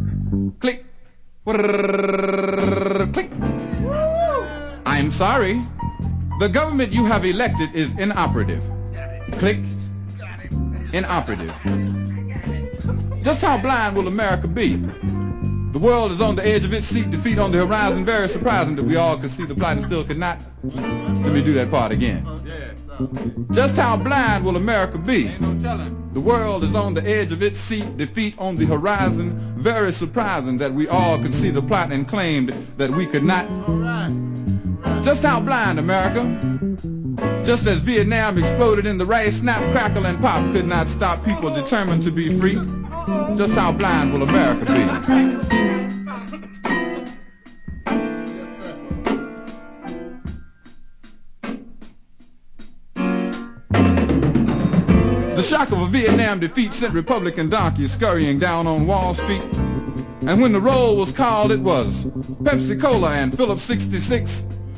Click. Click. I'm sorry. The government you have elected is inoperative. Click. Inoperative. Just how blind will America be? The world is on the edge of its seat, defeat on the horizon. Very surprising that we all could see the plot and still could not. Let me do that part again. Just how blind will America be? The world is on the edge of its seat, defeat on the horizon. Very surprising that we all could see the plot and claimed that we could not. Just how blind, America? Just as Vietnam exploded in the rice, snap, crackle, and pop could not stop people determined to be free. Just how blind will America be? The shock of a Vietnam defeat sent Republican donkeys scurrying down on Wall Street. And when the roll was called, it was Pepsi Cola and Phillips 66.